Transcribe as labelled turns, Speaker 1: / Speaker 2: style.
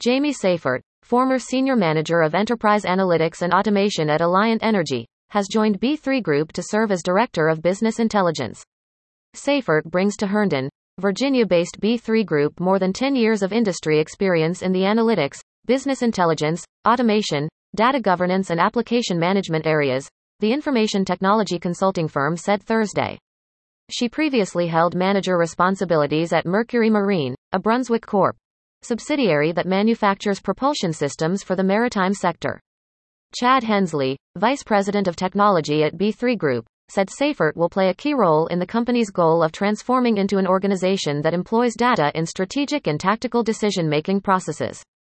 Speaker 1: Jamie Seifert, former senior manager of enterprise analytics and automation at Alliant Energy, has joined B3 Group to serve as director of business intelligence. Seifert brings to Herndon, Virginia-based B3 Group more than 10 years of industry experience in the analytics, business intelligence, automation, data governance and application management areas, the information technology consulting firm said Thursday. She previously held manager responsibilities at Mercury Marine, a Brunswick Corp. subsidiary that manufactures propulsion systems for the maritime sector. Chad Hensley, vice president of technology at B3 Group, said Seifert will play a key role in the company's goal of transforming into an organization that employs data in strategic and tactical decision-making processes.